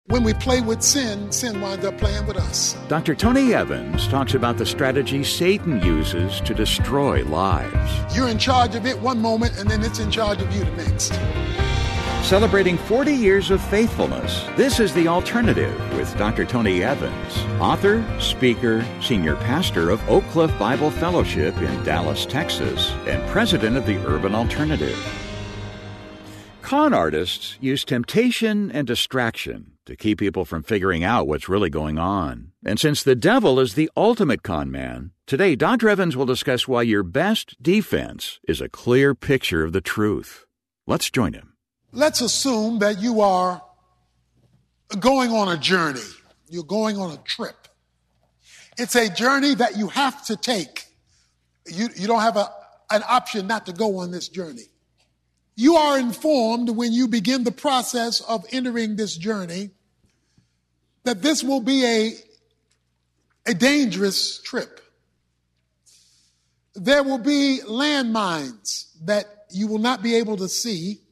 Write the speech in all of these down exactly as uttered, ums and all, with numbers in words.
When we play with sin, sin winds up playing with us. Doctor Tony Evans talks about the strategy Satan uses to destroy lives. You're in charge of it one moment, and then it's in charge of you the next. Celebrating forty years of faithfulness, this is The Alternative with Doctor Tony Evans, author, speaker, senior pastor of Oak Cliff Bible Fellowship in Dallas, Texas, and president of the Urban Alternative. Con artists use temptation and distraction to keep people from figuring out what's really going on. And since the devil is the ultimate con man, today Doctor Evans will discuss why your best defense is a clear picture of the truth. Let's join him. Let's assume that you are going on a journey. You're going on a trip. It's a journey that you have to take. You, you don't have a, an option not to go on this journey. You are informed when you begin the process of entering this journey that this will be a, a dangerous trip. There will be landmines that you will not be able to see,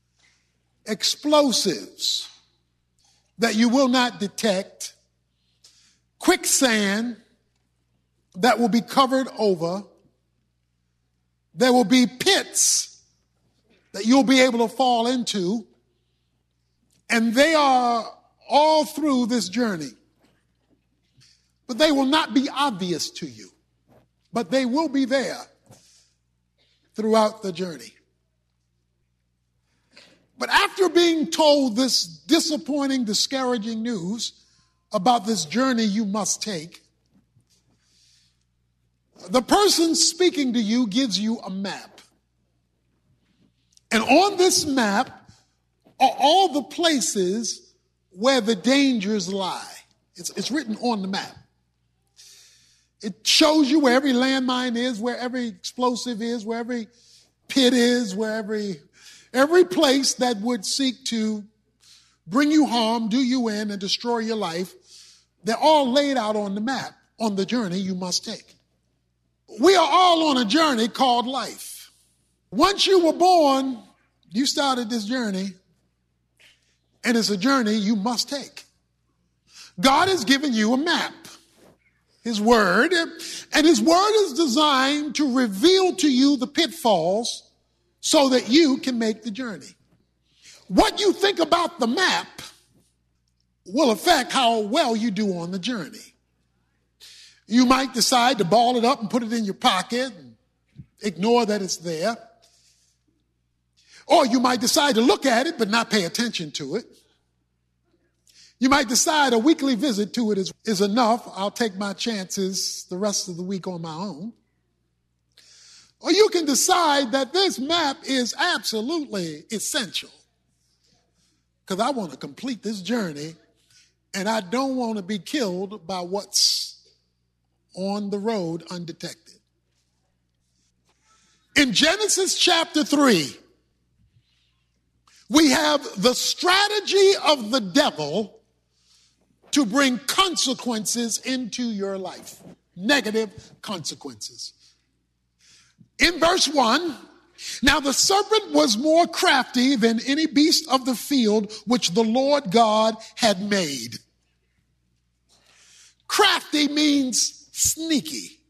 explosives that you will not detect, quicksand that will be covered over. There will be pits that you'll be able to fall into, and they are all through this journey. But they will not be obvious to you, but they will be there throughout the journey. But after being told this disappointing, discouraging news about this journey you must take, the person speaking to you gives you a map. And on this map are all the places where the dangers lie. It's, it's written on the map. It shows you where every landmine is, where every explosive is, where every pit is, where every, every place that would seek to bring you harm, do you in, and destroy your life. They're all laid out on the map, on the journey you must take. We are all on a journey called life. Once you were born, you started this journey, and it's a journey you must take. God has given you a map, His Word, and His Word is designed to reveal to you the pitfalls so that you can make the journey. What you think about the map will affect how well you do on the journey. You might decide to ball it up and put it in your pocket and ignore that it's there. Or you might decide to look at it but not pay attention to it. You might decide a weekly visit to it is, is enough. I'll take my chances the rest of the week on my own. Or you can decide that this map is absolutely essential because I want to complete this journey and I don't want to be killed by what's on the road undetected. In Genesis chapter three, we have the strategy of the devil to bring consequences into your life, negative consequences. In verse one, now the serpent was more crafty than any beast of the field which the Lord God had made. Crafty means sneaky.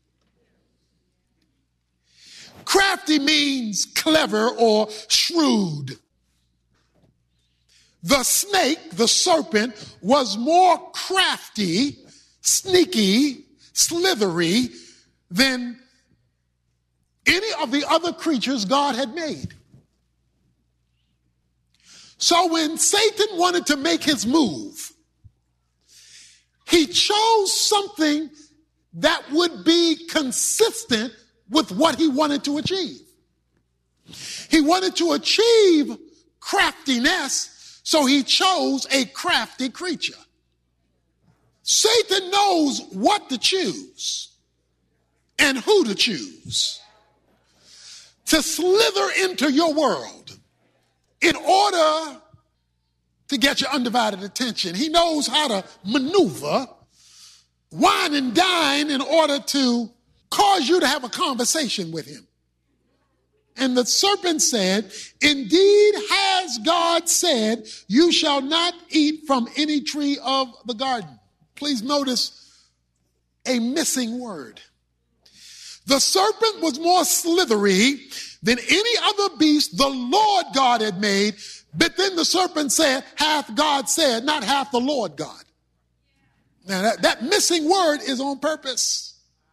Crafty means clever or shrewd. The snake, the serpent, was more crafty, sneaky, slithery than any of the other creatures God had made. So when Satan wanted to make his move, he chose something that would be consistent with what he wanted to achieve. He wanted to achieve craftiness, so he chose a crafty creature. Satan knows what to choose and who to choose to slither into your world in order to get your undivided attention. He knows how to maneuver, wine and dine in order to cause you to have a conversation with him. And the serpent said, indeed has God said, you shall not eat from any tree of the garden. Please notice a missing word. The serpent was more slithery than any other beast the Lord God had made. But then the serpent said, hath God said, not hath the Lord God. Now that, that missing word is on purpose.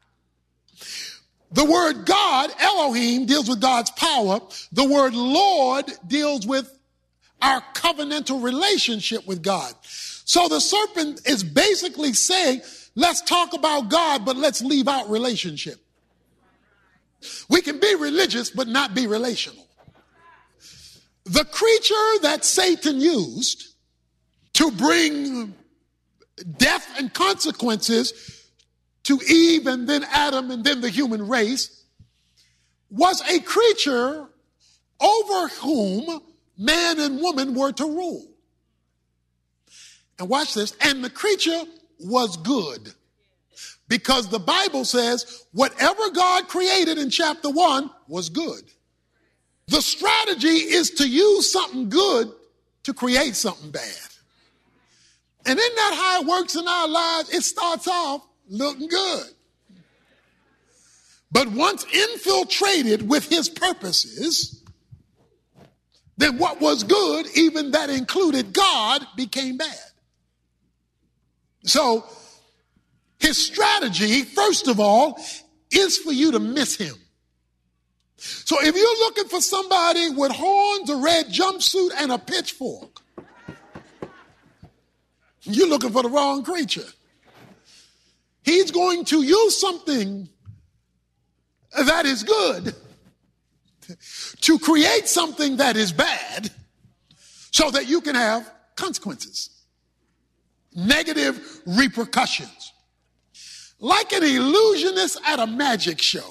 The word God, Elohim, deals with God's power. The word Lord deals with our covenantal relationship with God. So the serpent is basically saying, let's talk about God, but let's leave out relationship. We can be religious, but not be relational. The creature that Satan used to bring death and consequences to Eve and then Adam and then the human race was a creature over whom man and woman were to rule. And watch this. And the creature was good, because the Bible says whatever God created in chapter one was good. The strategy is to use something good to create something bad. And isn't that how it works in our lives? It starts off looking good. But once infiltrated with his purposes, then what was good, even that included God, became bad. So his strategy, first of all, is for you to miss him. So if you're looking for somebody with horns, a red jumpsuit, and a pitchfork, you're looking for the wrong creature. He's going to use something that is good to create something that is bad so that you can have consequences, negative repercussions. Like an illusionist at a magic show.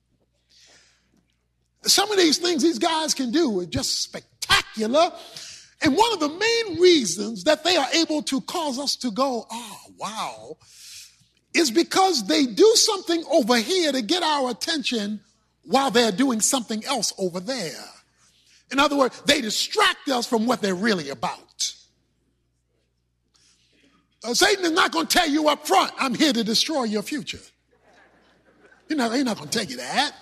Some of these things these guys can do are just spectacular. And one of the main reasons that they are able to cause us to go, oh, wow, is because they do something over here to get our attention while they're doing something else over there. In other words, they distract us from what they're really about. Uh, Satan is not going to tell you up front, I'm here to destroy your future. You know, he's not going to tell you that.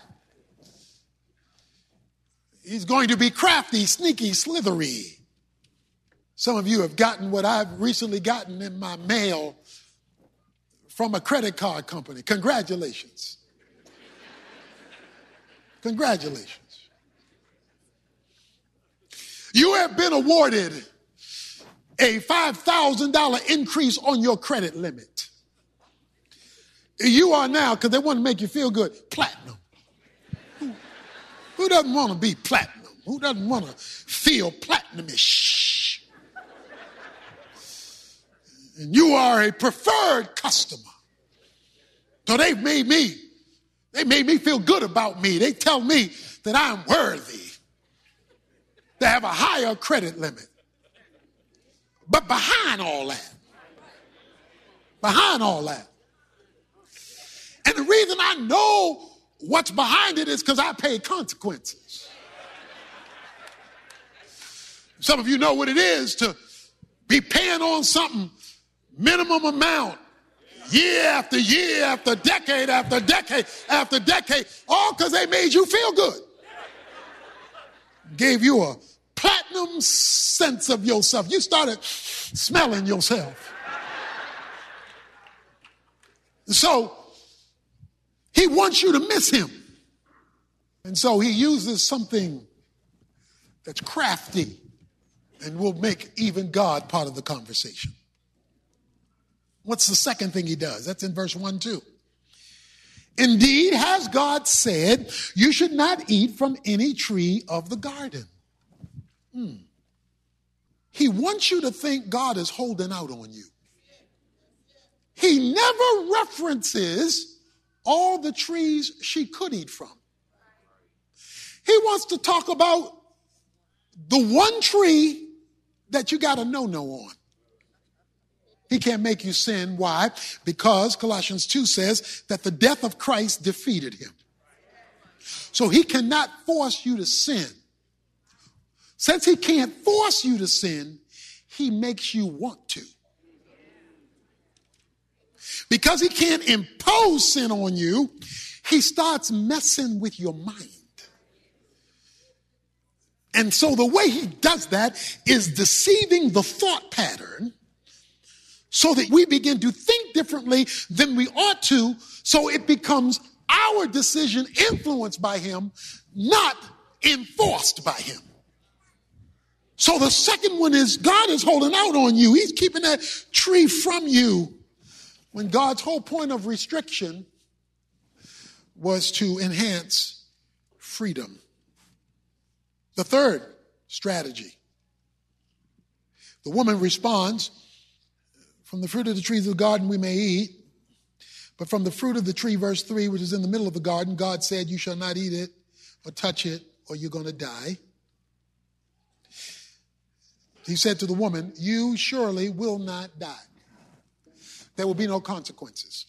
He's going to be crafty, sneaky, slithery. Some of you have gotten what I've recently gotten in my mail from a credit card company. Congratulations. Congratulations. You have been awarded a five thousand dollars increase on your credit limit. You are now, because they want to make you feel good, platinum. Who, who doesn't want to be platinum? Who doesn't want to feel platinum-ish? And you are a preferred customer. So they've made me, they made me feel good about me. They tell me that I'm worthy to have a higher credit limit. But behind all that, behind all that, and the reason I know what's behind it is because I paid consequences. Some of you know what it is to be paying on something minimum amount year after year after decade after decade after decade, all because they made you feel good. Gave you a platinum sense of yourself. You started smelling yourself. So he wants you to miss him. And so he uses something that's crafty and will make even God part of the conversation. What's the second thing he does? That's in verse one too. Indeed, has God said, you should not eat from any tree of the garden. Hmm. He wants you to think God is holding out on you. He never references all the trees she could eat from. He wants to talk about the one tree that you got a no-no on. He can't make you sin. Why? Because Colossians two says that the death of Christ defeated him. So he cannot force you to sin. Since he can't force you to sin, he makes you want to. Because he can't impose sin on you, he starts messing with your mind. And so the way he does that is deceiving the thought pattern so that we begin to think differently than we ought to, so it becomes our decision influenced by him, not enforced by him. So the second one is God is holding out on you. He's keeping that tree from you, when God's whole point of restriction was to enhance freedom. The third strategy. The woman responds, from the fruit of the trees of the garden we may eat, but from the fruit of the tree, verse three, which is in the middle of the garden, God said, you shall not eat it or touch it, or you're going to die. He said to the woman, you surely will not die. There will be no consequences.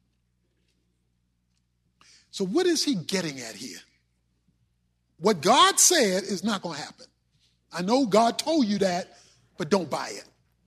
So what is he getting at here? What God said is not going to happen. I know God told you that, but don't buy it.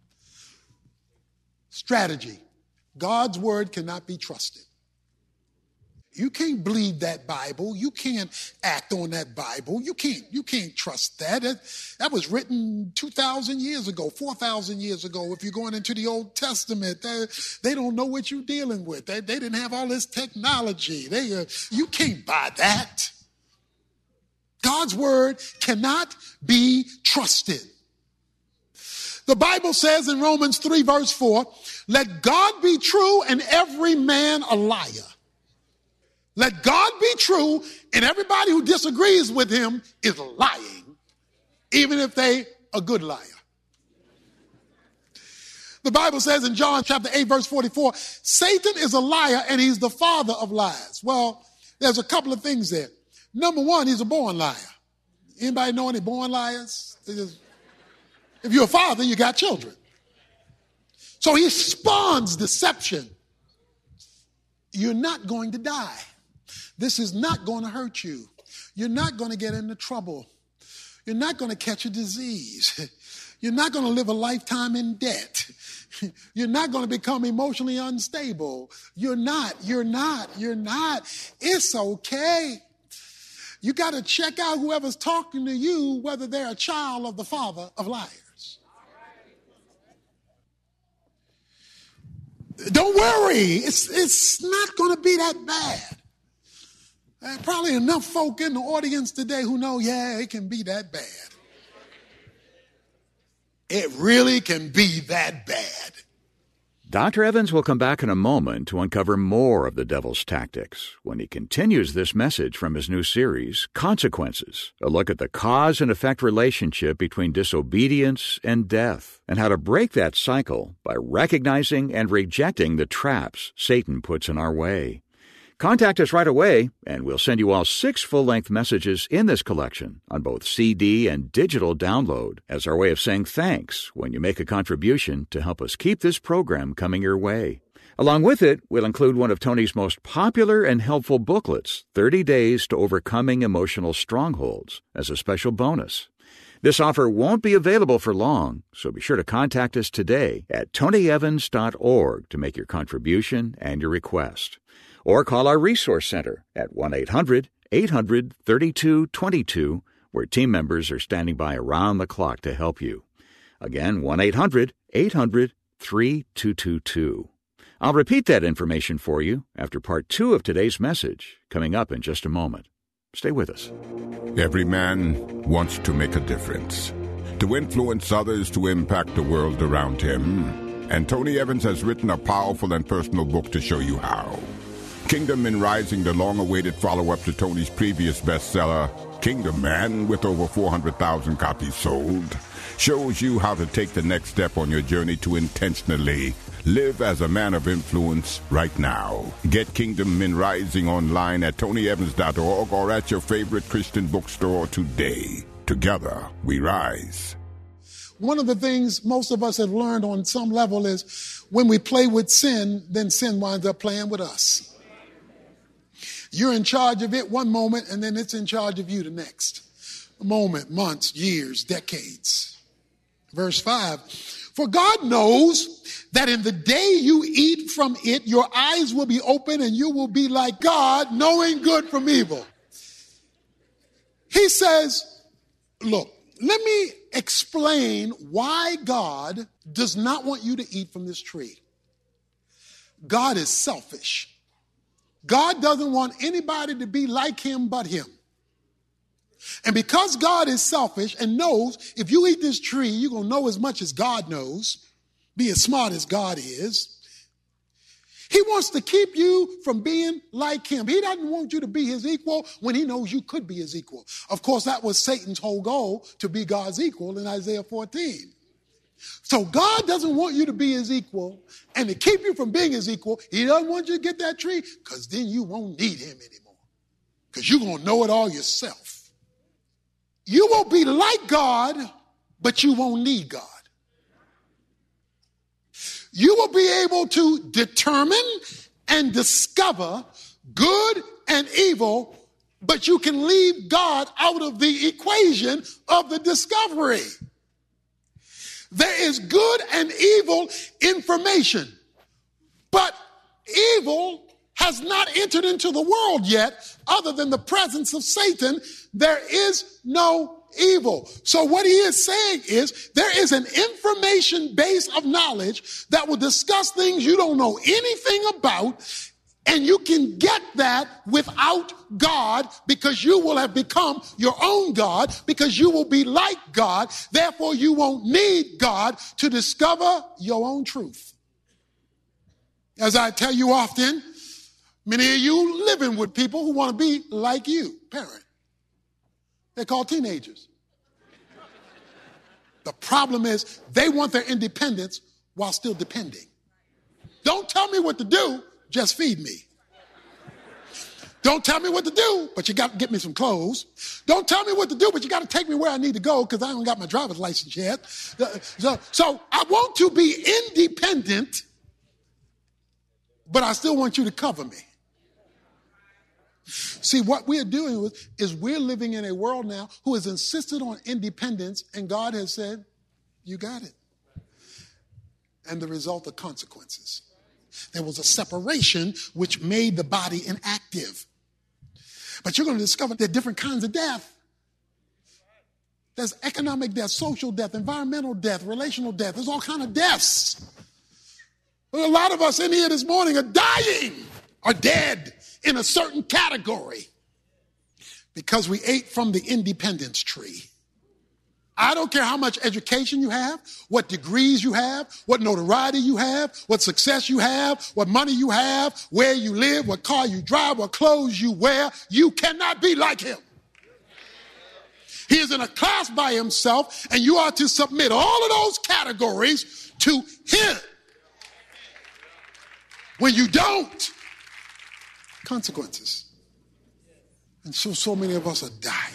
Strategy. God's word cannot be trusted. You can't believe that Bible. You can't act on that Bible. You can't, you can't trust that. that. That was written two thousand years ago, four thousand years ago. If you're going into the Old Testament, they, they don't know what you're dealing with. They, they didn't have all this technology. They, uh, you can't buy that. God's word cannot be trusted. The Bible says in Romans three, verse four, let God be true and every man a liar. Let God be true, and everybody who disagrees with him is lying, even if they a good liar. The Bible says in John chapter eight, verse forty-four, Satan is a liar and he's the father of lies. Well, there's a couple of things there. Number one, he's a born liar. Anybody know any born liars? If you're a father, you got children. So he spawns deception. You're not going to die. This is not going to hurt you. You're not going to get into trouble. You're not going to catch a disease. You're not going to live a lifetime in debt. You're not going to become emotionally unstable. You're not, you're not, you're not. It's okay. You got to check out whoever's talking to you, whether they're a child of the father of liars. Don't worry. It's, it's not going to be that bad. There are probably enough folk in the audience today who know, yeah, it can be that bad. It really can be that bad. Doctor Evans will come back in a moment to uncover more of the devil's tactics when he continues this message from his new series, Consequences, a look at the cause and effect relationship between disobedience and death, and how to break that cycle by recognizing and rejecting the traps Satan puts in our way. Contact us right away, and we'll send you all six full-length messages in this collection on both C D and digital download as our way of saying thanks when you make a contribution to help us keep this program coming your way. Along with it, we'll include one of Tony's most popular and helpful booklets, thirty days to Overcoming Emotional Strongholds, as a special bonus. This offer won't be available for long, so be sure to contact us today at tony evans dot org to make your contribution and your request. Or call our Resource Center at one eight hundred eight hundred thirty-two twenty-two, where team members are standing by around the clock to help you. Again, one eight hundred eight hundred thirty-two twenty-two. I'll repeat that information for you after part two of today's message, coming up in just a moment. Stay with us. Every man wants to make a difference, to influence others, to impact the world around him. And Tony Evans has written a powerful and personal book to show you how. Kingdom Men Rising, the long-awaited follow-up to Tony's previous bestseller, Kingdom Man, with over four hundred thousand copies sold, shows you how to take the next step on your journey to intentionally live as a man of influence right now. Get Kingdom Men Rising online at tony evans dot org or at your favorite Christian bookstore today. Together, we rise. One of the things most of us have learned on some level is when we play with sin, then sin winds up playing with us. You're in charge of it one moment, and then it's in charge of you the next. A moment, months, years, decades. Verse five, for God knows that in the day you eat from it, your eyes will be open and you will be like God, knowing good from evil. He says, look, let me explain why God does not want you to eat from this tree. God is selfish. God doesn't want anybody to be like him but him. And because God is selfish and knows if you eat this tree, you're going to know as much as God knows, be as smart as God is. He wants to keep you from being like him. He doesn't want you to be his equal when he knows you could be his equal. Of course, that was Satan's whole goal, to be God's equal in Isaiah fourteen. So God doesn't want you to be his equal, and to keep you from being his equal, he doesn't want you to get that tree, because then you won't need him anymore, because you're going to know it all yourself. You will be like God, but you won't need God. You will be able to determine and discover good and evil, but you can leave God out of the equation of the discovery. There is good and evil information, but evil has not entered into the world yet. Other than the presence of Satan, there is no evil. So what he is saying is there is an information base of knowledge that will discuss things you don't know anything about, and you can get that without God, because you will have become your own God, because you will be like God. Therefore, you won't need God to discover your own truth. As I tell you often, many of you living with people who want to be like you, parent. They're called teenagers. The problem is they want their independence while still depending. Don't tell me what to do, just feed me. Don't tell me what to do, but you got to get me some clothes. Don't tell me what to do, but you got to take me where I need to go, because I haven't got my driver's license yet. So, so I want to be independent, but I still want you to cover me. See, what we're doing with is we're living in a world now who has insisted on independence, and God has said, you got it. And the result of consequences. There was a separation which made the body inactive. But you're going to discover there are different kinds of death. There's economic death, social death, environmental death, relational death. There's all kinds of deaths. But a lot of us in here this morning are dying, are dead in a certain category because we ate from the independence tree. I don't care how much education you have, what degrees you have, what notoriety you have, what success you have, what money you have, where you live, what car you drive, what clothes you wear. You cannot be like him. He is in a class by himself, and you are to submit all of those categories to him. When you don't, consequences. And so, so many of us are dying.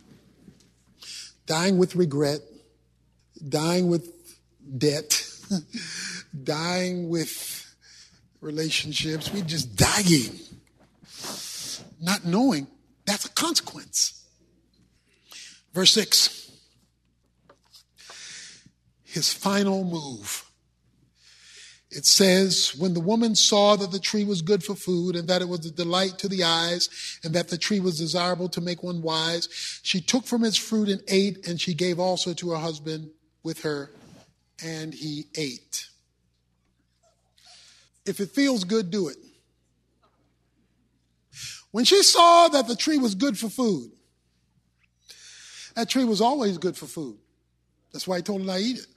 Dying with regret, dying with debt, dying with relationships. We're just dying, not knowing that's a consequence. Verse six, his final move. It says, when the woman saw that the tree was good for food and that it was a delight to the eyes and that the tree was desirable to make one wise, she took from its fruit and ate, and she gave also to her husband with her, and he ate. If it feels good, do it. When she saw that the tree was good for food, that tree was always good for food. That's why he told her not to eat it.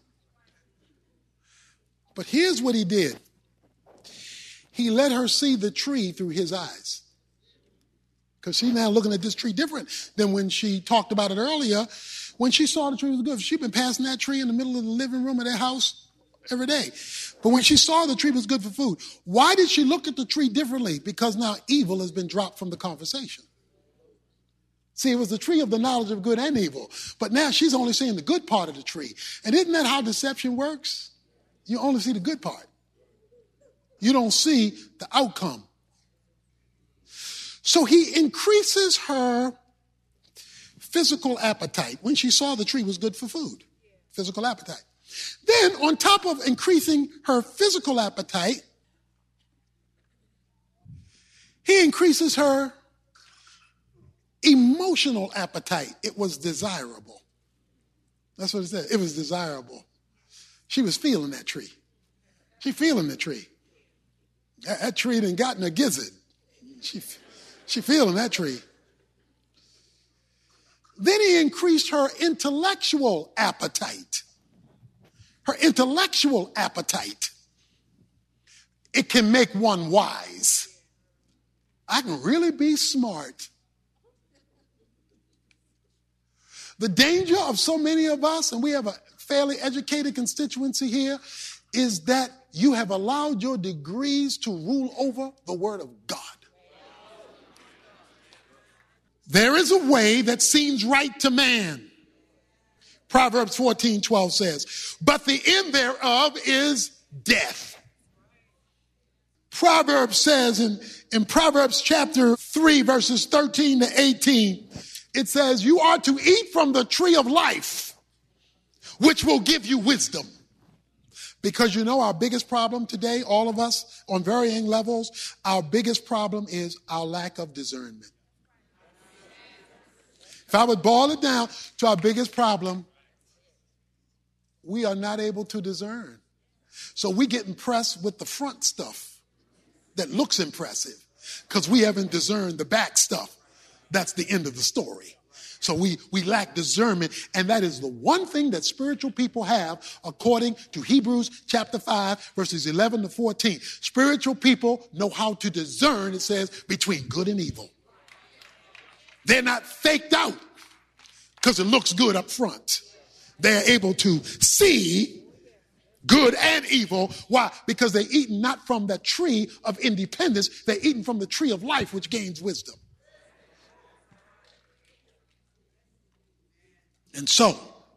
But here's what he did. He let her see the tree through his eyes. Because she's now looking at this tree different than when she talked about it earlier. When she saw the tree was good, she'd been passing that tree in the middle of the living room of their house every day. But when she saw the tree was good for food, why did she look at the tree differently? Because now evil has been dropped from the conversation. See, it was the tree of the knowledge of good and evil. But now she's only seeing the good part of the tree. And isn't that how deception works? You only see the good part. You don't see the outcome. So he increases her physical appetite when she saw the tree was good for food. Physical appetite. Then, on top of increasing her physical appetite, he increases her emotional appetite. It was desirable. That's what it said. It was desirable. She was feeling that tree. She feeling the tree. That, that tree done gotten a gizzard. She, she feeling that tree. Then he increased her intellectual appetite. Her intellectual appetite. It can make one wise. I can really be smart. The danger of so many of us, and we have a fairly educated constituency here, is that you have allowed your degrees to rule over the Word of God. There is a way that seems right to man. Proverbs fourteen twelve says, but the end thereof is death. Proverbs says in, in Proverbs chapter three, verses thirteen to eighteen, it says, you are to eat from the tree of life, which will give you wisdom. Because you know our biggest problem today, all of us on varying levels, our biggest problem is our lack of discernment. If I would boil it down to our biggest problem, we are not able to discern. So we get impressed with the front stuff that looks impressive because we haven't discerned the back stuff. That's the end of the story. So we, we lack discernment, and that is the one thing that spiritual people have according to Hebrews chapter five, verses eleven to fourteen. Spiritual people know how to discern, it says, between good and evil. They're not faked out because it looks good up front. They're able to see good and evil. Why? Because they're eating not from the tree of independence. They're eating from the tree of life, which gains wisdom. And so,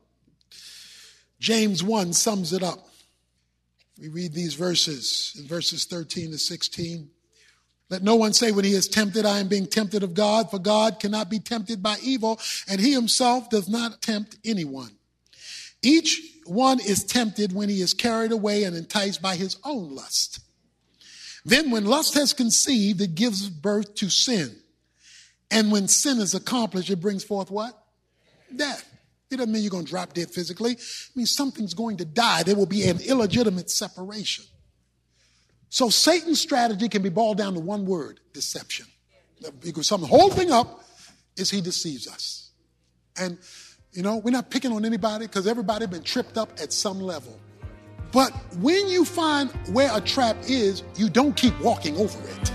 James one sums it up. We read these verses in verses thirteen to sixteen. Let no one say when he is tempted, I am being tempted of God, for God cannot be tempted by evil, and he himself does not tempt anyone. Each one is tempted when he is carried away and enticed by his own lust. Then when lust has conceived, it gives birth to sin. And when sin is accomplished, it brings forth what? Death. It doesn't mean you're going to drop dead physically. It means something's going to die. There will be an illegitimate separation. So Satan's strategy can be boiled down to one word: deception. Because some the whole thing up is he deceives us. And, you know, we're not picking on anybody because everybody's been tripped up at some level. But when you find where a trap is, you don't keep walking over it.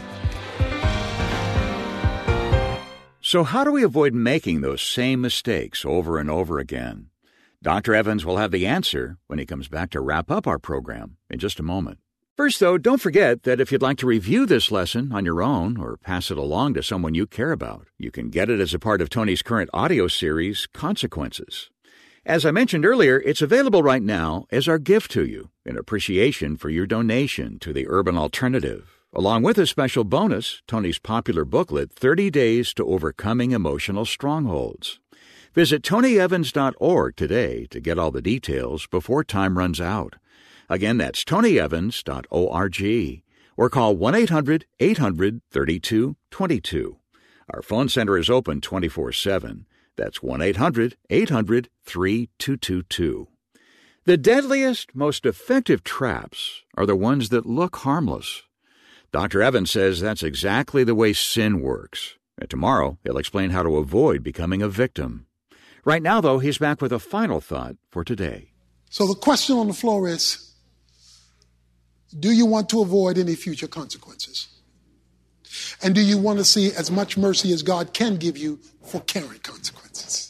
So how do we avoid making those same mistakes over and over again? Doctor Evans will have the answer when he comes back to wrap up our program in just a moment. First, though, don't forget that if you'd like to review this lesson on your own or pass it along to someone you care about, you can get it as a part of Tony's current audio series, Consequences. As I mentioned earlier, it's available right now as our gift to you in appreciation for your donation to the Urban Alternative, along with a special bonus, Tony's popular booklet, thirty days to Overcoming Emotional Strongholds. Visit tony evans dot org today to get all the details before time runs out. Again, that's tony evans dot org, or call one eight hundred eight hundred thirty-two twenty-two. Our phone center is open twenty-four seven. That's one eight hundred eight hundred thirty-two twenty-two. The deadliest, most effective traps are the ones that look harmless. Doctor Evans says that's exactly the way sin works. And tomorrow, he'll explain how to avoid becoming a victim. Right now, though, he's back with a final thought for today. So the question on the floor is, do you want to avoid any future consequences? And do you want to see as much mercy as God can give you for current consequences?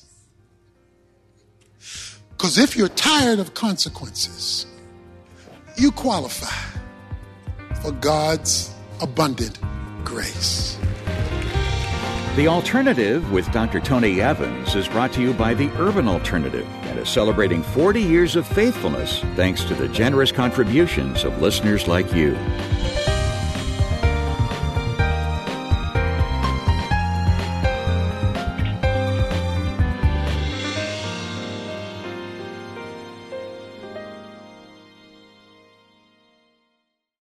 Because if you're tired of consequences, you qualify for God's abundant grace. The Alternative with Doctor Tony Evans is brought to you by the Urban Alternative and is celebrating forty years of faithfulness thanks to the generous contributions of listeners like you.